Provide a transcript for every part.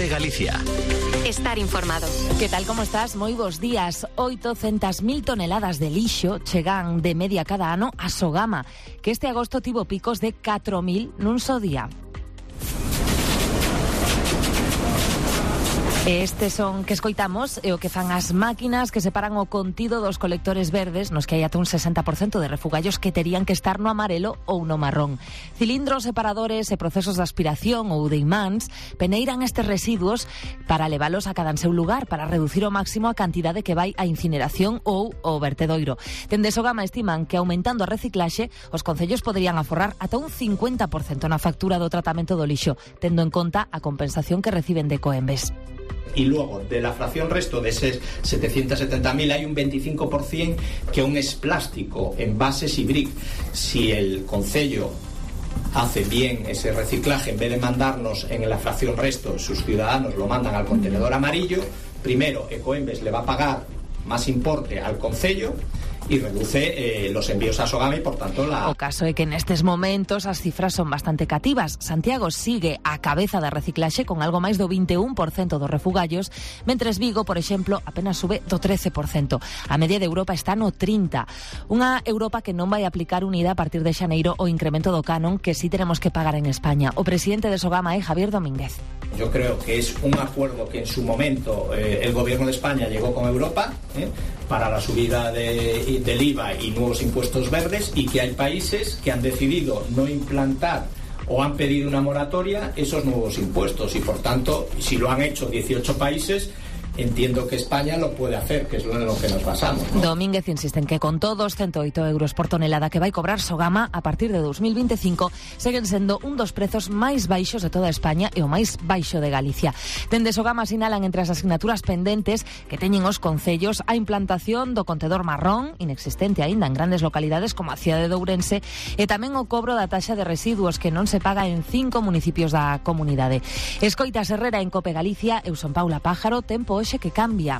COPE Galicia. Estar informado. Que tal, como estás? Moi bons días. 800.000 toneladas de lixo chegan de media cada ano a Sogama, que este agosto tivo picos de 4.000 nun só día. Este son que escoitamos e o que fan as máquinas que separan o contido dos colectores verdes, nos que hai ata un 60% de refugallos que terían que estar no amarelo ou no marrón. Cilindros separadores e procesos de aspiración ou de imáns peneiran estes residuos para levalos a cada en seu lugar, para reducir ao máximo a cantidade que vai a incineración ou ao vertedoiro. Dende Sogama estiman que aumentando a reciclaxe, os concellos poderían aforrar ata un 50% na factura do tratamento do lixo, tendo en conta a compensación que reciben de Coembes. Y luego, de la fracción resto de esos 770.000, hay un 25% que aún es plástico, envases y brick. Si el concello hace bien ese reciclaje, en vez de mandarnos en la fracción resto, sus ciudadanos lo mandan al contenedor amarillo, primero, Ecoembes le va a pagar más importe al concello y reduce los envíos a Sogama y, por tanto, O caso é que nestes momentos as cifras son bastante cativas. Santiago sigue a cabeza da reciclaxe con algo máis do 21% dos refugallos, mentres Vigo, por exemplo, apenas sube do 13%. A media de Europa está no 30%. Unha Europa que non vai aplicar unida a partir de xaneiro o incremento do canon que sí tenemos que pagar en España. O presidente de Sogama é Javier Domínguez. Yo creo que es un acuerdo que en su momento el gobierno de España llegó con Europa para la subida del IVA y nuevos impuestos verdes, y que hay países que han decidido no implantar o han pedido una moratoria esos nuevos impuestos, y por tanto, si lo han hecho 18 países, entiendo que España lo puede hacer, que es en lo que nos basamos, ¿no? Domínguez insiste en que con todos 108 euros por tonelada que vai cobrar Sogama a partir de 2025 seguen sendo un dos prezos máis baixos de toda España e o máis baixo de Galicia. Dende Sogama sinalan entre as asignaturas pendentes que teñen os concellos a implantación do contedor marrón, inexistente aínda en grandes localidades como a cidade de Ourense, e tamén o cobro da taxa de residuos que non se paga en 5 municipios da comunidade. Escoitas Herrera en COPE Galicia, eu son Paula Pájaro, tempo que cambia.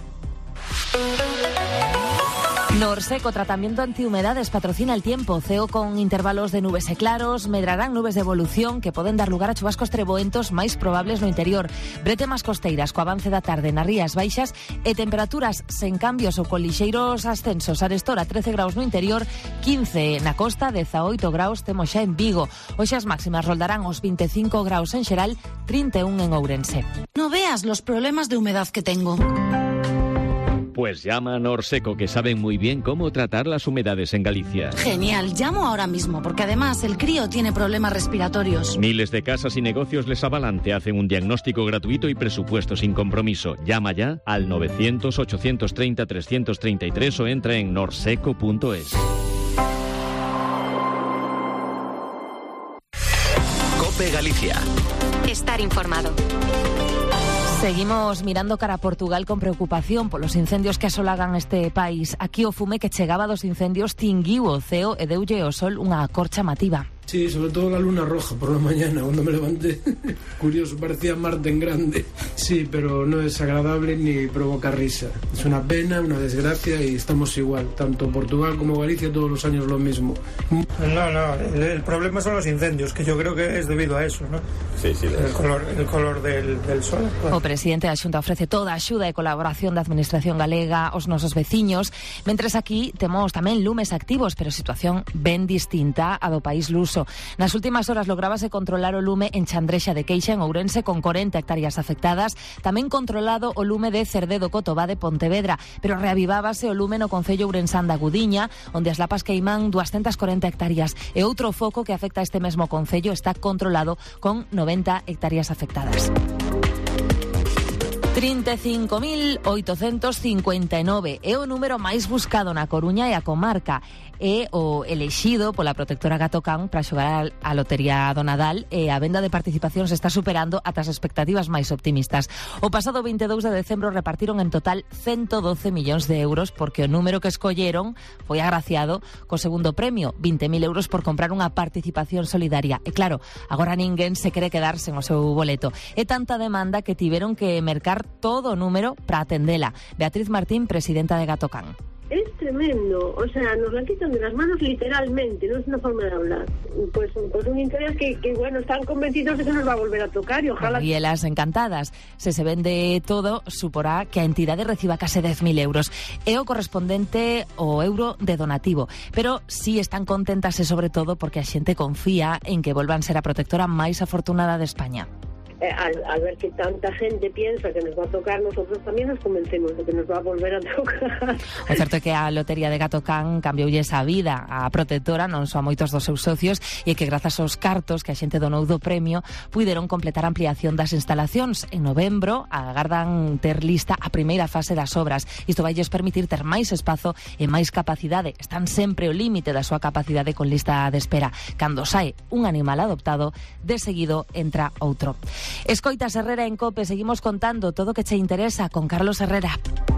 Norseco, tratamiento antihumedades, patrocina el tiempo. Ceo con intervalos de nubes e claros, medrarán nubes de evolución que poden dar lugar a chubascos treboentos máis probables no interior. Bretemas costeiras co avance da tarde nas rías baixas e temperaturas sen cambios ou con lixeiros ascensos. Arestora 13 graus no interior, 15 na costa, 18 graus temos xa en Vigo. Hoxe as máximas roldarán os 25 graus en xeral, 31 en Ourense. No veas los problemas de humedad que tengo. Pues llama a Norseco, que saben muy bien cómo tratar las humedades en Galicia. Genial, llamo ahora mismo, porque además el crío tiene problemas respiratorios. Miles de casas y negocios les avalan, te hacen un diagnóstico gratuito y presupuesto sin compromiso. Llama ya al 900-830-333 o entra en norseco.es. COPE Galicia. Estar informado. Seguimos mirando cara a Portugal con preocupación polos incendios que asolagan este país. Aquí o fume que chegaba dos incendios tinguiu o ceo e deulle ao sol unha cor chamativa. Sí, sobre todo la luna roja por la mañana cuando me levanté. Curioso, parecía Marte en grande. Sí, pero no es agradable ni provoca risa. Es una pena, una desgracia, y estamos igual. Tanto Portugal como Galicia todos los años lo mismo. No, el problema son los incendios, que yo creo que es debido a eso, ¿no? Sí, el color del sol. O presidente da Xunta ofrece toda a axuda e colaboración da Administración galega aos nosos veciños, mentres aquí temos tamén lumes activos, pero situación ben distinta a do país luso. Nas últimas horas lográbase controlar o lume en Chandrexa de Queixa, en Ourense, con 40 hectáreas afectadas. Tamén controlado o lume de Cerdedo Cotobá de Pontevedra, pero reavivábase o lume no concello ourensán da Gudiña, onde as lapas queiman 240 hectáreas. E outro foco que afecta a este mesmo concello está controlado con 90 hectáreas afectadas. 35.859 é o número máis buscado na Coruña e a comarca. É o elexido pola protectora Gatocan para xogar a lotería do Nadal, e a venda de participacións está superando ata as expectativas máis optimistas. O pasado 22 de decembro repartiron en total 112 millóns de euros, porque o número que escolleron foi agraciado co segundo premio, 20.000 euros por comprar unha participación solidaria. E claro, agora ninguén se quere quedar sen o seu boleto. É tanta demanda que tiveron que mercar todo o número para atendela. Beatriz Martín, presidenta de Gatocan. Es tremendo, o sea, nos la quitan de las manos literalmente, no es una forma de hablar. Pues un interés que bueno, están convencidos de que nos va a volver a tocar y ojalá... E elas encantadas. Se vende todo, suporá que a entidade reciba case 10.000 euros. É o correspondente ao euro de donativo. Pero sí están contentas e sobre todo porque a xente confía en que volvan ser a protectora máis afortunada de España. Al ver que tanta gente piensa que nos va a tocar, nosotros tamén nos convencemos de que nos va a volver a tocar. O certo é que a Lotería de Gato Can cambioulle esa vida á protectora, non só a moitos dos seus socios, e que grazas aos cartos que a xente donou do premio puideron completar a ampliación das instalacións. En novembro agardan ter lista a primeira fase das obras. Isto vai lles permitir ter máis espazo e máis capacidade. Están sempre ao límite da súa capacidade con lista de espera. Cando sae un animal adoptado, de seguido entra outro. Escoitas Herrera en COPE, seguimos contando todo o que che interesa con Carlos Herrera.